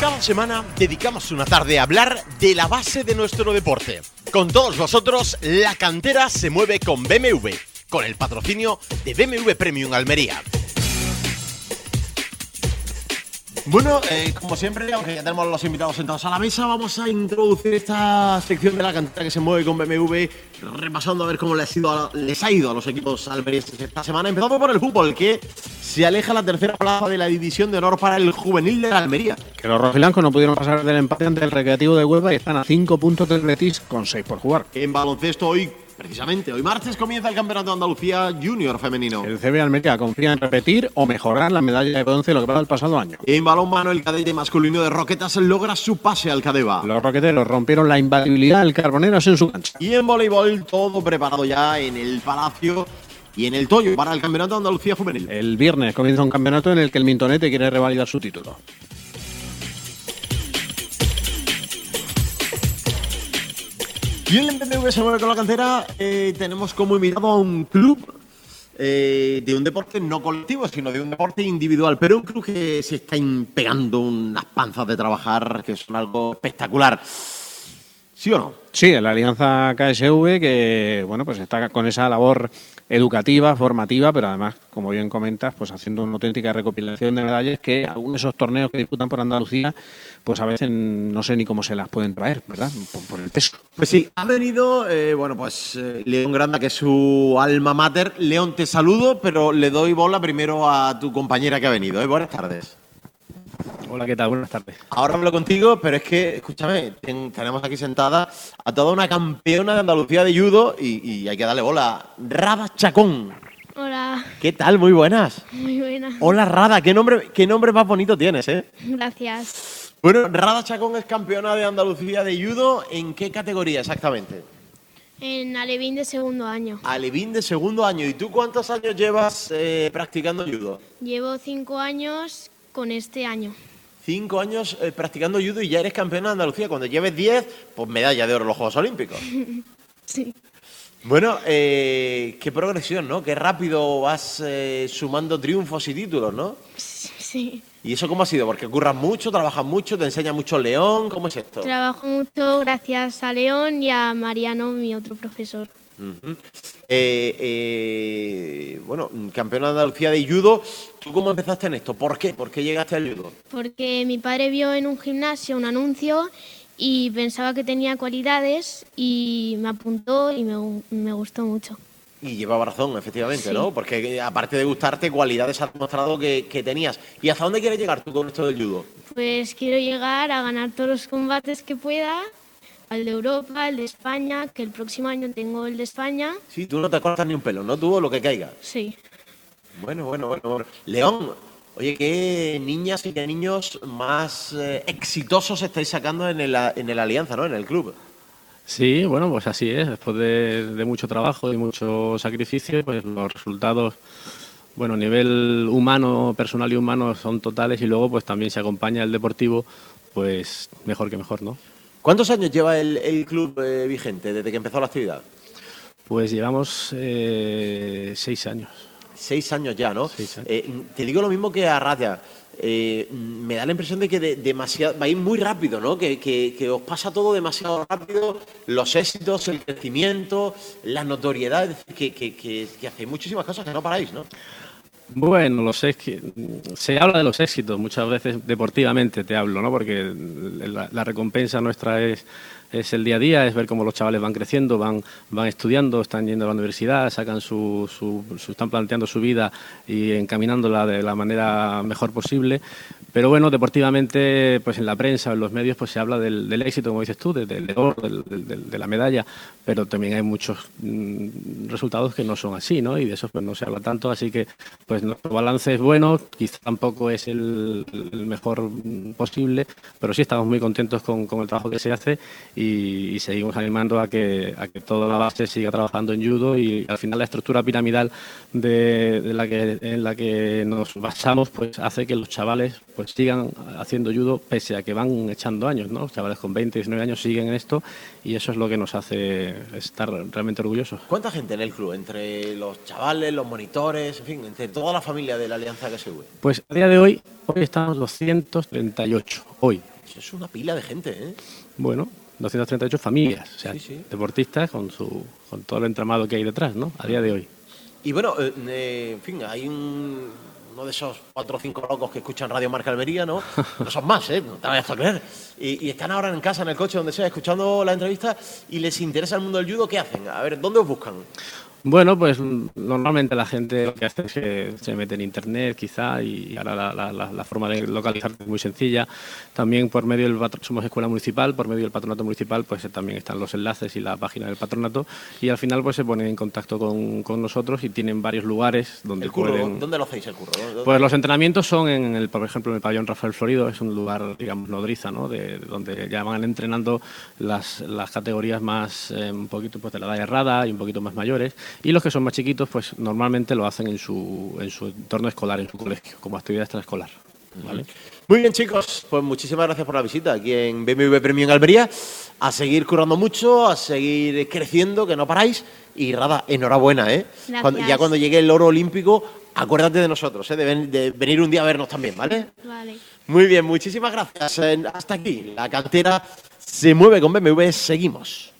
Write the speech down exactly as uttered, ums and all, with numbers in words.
Cada semana dedicamos una tarde a hablar de la base de nuestro deporte. Con todos vosotros, la cantera se mueve con B M W, con el patrocinio de B M W Premium Almería. Bueno, eh, como siempre, aunque ya tenemos a los invitados sentados a la mesa, vamos a introducir esta sección de la cantera que se mueve con B M W, repasando a ver cómo les ha ido a, les ha ido a los equipos almerienses esta semana. Empezando por el fútbol, que se aleja la tercera plaza de la división de honor para el juvenil de la Almería. Que los rojiblancos no pudieron pasar del empate ante el Recreativo de Huelva y están a cinco puntos del Betis con seis por jugar. En baloncesto hoy, precisamente, hoy martes comienza el Campeonato de Andalucía Junior femenino. El C B Almería confía en repetir o mejorar la medalla de bronce lo que pasó el pasado año. En balonmano, el cadete masculino de Roquetas logra su pase al Cadeva. Los roqueteros rompieron la invadibilidad del Carboneros en su cancha. Y en voleibol, todo preparado ya en el Palacio y en el Toyo para el Campeonato de Andalucía Juvenil. El viernes comienza un campeonato en el que el Mintonete quiere revalidar su título. Y en el B M W se mueve con la cantera. Eh, tenemos como invitado a un club eh, de un deporte no colectivo, sino de un deporte individual, pero un club que se está pegando unas panzas de trabajar que son algo espectacular. ¿Sí o no? Sí, la Alianza K S V, que bueno, pues está con esa labor educativa, formativa, pero además, como bien comentas, pues haciendo una auténtica recopilación de medallas que algunos de esos torneos que disputan por Andalucía, pues a veces no sé ni cómo se las pueden traer, ¿verdad? Por, por el peso. Pues sí, ha venido, eh, bueno, pues eh, León Granda, que es su alma mater. León, te saludo, pero le doy bola primero a tu compañera que ha venido. ¿eh? Buenas tardes. Hola, ¿qué tal? Buenas tardes. Ahora hablo contigo, pero es que, escúchame, ten, tenemos aquí sentada a toda una campeona de Andalucía de judo y, y hay que darle bola. Rada Chacón. Hola. ¿Qué tal? Muy buenas. Muy buenas. Hola, Rada. ¿Qué nombre, qué nombre más bonito tienes, eh? Gracias. Bueno, Rada Chacón es campeona de Andalucía de judo. ¿En qué categoría exactamente? En Alevín de segundo año. Alevín de segundo año. ¿Y tú cuántos años llevas eh, practicando judo? Llevo cinco años con este año. Cinco años eh, practicando judo y ya eres campeona de Andalucía. Cuando lleves diez, pues medalla de oro en los Juegos Olímpicos. Sí. Bueno, eh, qué progresión, ¿no? Qué rápido vas eh, sumando triunfos y títulos, ¿no? Sí. ¿Y eso cómo ha sido? Porque curras mucho, trabajas mucho, te enseña mucho León. ¿Cómo es esto? Trabajo mucho gracias a León y a Mariano, mi otro profesor. Uh-huh. eh, eh, bueno, campeona de Andalucía de judo. ¿Tú cómo empezaste en esto? ¿Por qué? ¿Por qué llegaste al judo? Porque mi padre vio en un gimnasio un anuncio y pensaba que tenía cualidades y me apuntó y me, me gustó mucho. Y llevaba razón, efectivamente, Sí. ¿no? Porque aparte de gustarte, cualidades has demostrado que, que tenías. ¿Y hasta dónde quieres llegar tú con esto del judo? Pues quiero llegar a ganar todos los combates que pueda, al de Europa, el de España, que el próximo año tengo el de España. Sí, tú no te cortas ni un pelo, ¿no? Tú lo que caiga. Sí. Bueno, bueno, bueno, bueno. León, oye, ¿qué niñas y qué niños más eh, exitosos estáis sacando en el, en el Alianza, ¿no? En el club. Sí, bueno, pues así es. Después de, de mucho trabajo y mucho sacrificio, pues los resultados, bueno, a nivel humano, personal y humano son totales y luego pues también se acompaña el deportivo, pues mejor que mejor, ¿no? ¿Cuántos años lleva el, el club eh, vigente desde que empezó la actividad? Pues llevamos eh, seis años. Seis años ya, ¿no? Seis años. Eh, te digo lo mismo que a Raya. Eh, me da la impresión de que de, demasiado, vais muy rápido, ¿no? Que, que, que os pasa todo demasiado rápido, los éxitos, el crecimiento, la notoriedad, es decir, que, que, que, que hacéis muchísimas cosas que no paráis, ¿no? Bueno, los ex- se habla de los éxitos, muchas veces deportivamente te hablo, ¿no? Porque la, la recompensa nuestra es, es el día a día, es ver cómo los chavales van creciendo, van, van estudiando, están yendo a la universidad, sacan su, su, su- están planteando su vida y encaminándola de la manera mejor posible. Pero bueno, deportivamente, pues en la prensa, en los medios, pues se habla del, del éxito, como dices tú, del, del oro, del, del- del- de la medalla, pero también hay muchos mm, resultados que no son así, ¿no? Y de eso pues no se habla tanto, así que pues nuestro balance es bueno, quizá tampoco es el, el mejor mm, posible, pero sí estamos muy contentos con, con el trabajo que se hace y, y seguimos animando a que, a que toda la base siga trabajando en judo y al final la estructura piramidal de, de la que, en la que nos basamos pues hace que los chavales pues sigan haciendo judo pese a que van echando años, ¿no? Los chavales con veinte, diecinueve años siguen en esto y eso es lo que nos hace estar realmente orgullosos. ¿Cuánta gente en el club? Entre los chavales, los monitores, en fin, entre toda la familia de la Alianza K S V. Pues a día de hoy, hoy estamos doscientos treinta y ocho, hoy. Eso es una pila de gente, ¿eh? Bueno, doscientas treinta y ocho familias, o sea, Sí, sí. deportistas con su con todo el entramado que hay detrás, ¿no? A día de hoy. Y bueno, eh, eh, en fin, hay un, uno de esos cuatro o cinco locos que escuchan Radio Marca Almería, ¿no? No son más, ¿eh? No te vayas a creer. Y, y están ahora en casa, en el coche, donde sea, escuchando la entrevista y les interesa el mundo del judo, ¿qué hacen? A ver, ¿dónde os buscan? Bueno, pues normalmente la gente lo que hace es que se mete en internet quizá y ahora la, la, la, la forma de localizar es muy sencilla. También por medio del patronato, somos escuela municipal, por medio del patronato municipal pues también están los enlaces y la página del patronato y al final pues se ponen en contacto con, con nosotros y tienen varios lugares donde ¿El curro? pueden... ¿Dónde lo hacéis el curro? ¿Dónde? Pues los entrenamientos son, en el, por ejemplo, en el pabellón Rafael Florido, es un lugar, digamos, nodriza, ¿no? De, donde ya van entrenando las, las categorías más, eh, un poquito pues de la edad errada y un poquito más mayores. Y los que son más chiquitos, pues normalmente lo hacen en su, en su entorno escolar, en su colegio, como actividad extraescolar, ¿vale? Muy bien, chicos, pues muchísimas gracias por la visita aquí en B M W Premio en Almería. A seguir currando mucho, a seguir creciendo, que no paráis. Y Rada, enhorabuena, ¿eh? Cuando, ya cuando llegue el oro olímpico, acuérdate de nosotros, ¿eh? De, ven, de venir un día a vernos también, ¿vale? Vale. Muy bien, muchísimas gracias. Hasta aquí, la cantera se mueve con B M W, seguimos.